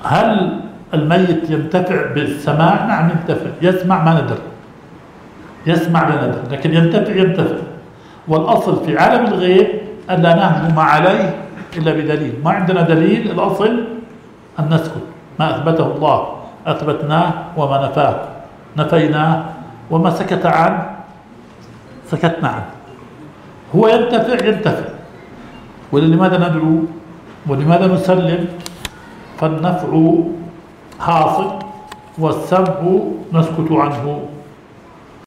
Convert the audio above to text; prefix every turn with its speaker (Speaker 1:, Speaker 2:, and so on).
Speaker 1: هل الميت ينتفع بالسماع؟ نعم ينتفع، يسمع ما ندر، يسمع لا ندر، لكن ينتفع. والأصل في عالم الغيب أن لا نهجم عليه إلا بدليل. ما عندنا دليل، الأصل أن نسكت. ما أثبته الله أثبتناه، وما نفاه نفيناه، وما سكت عنه سكتنا عنه. هو ينتفع. ولماذا ندعو ولماذا نسلم؟ فالنفع حاصل والسب نسكت عنه.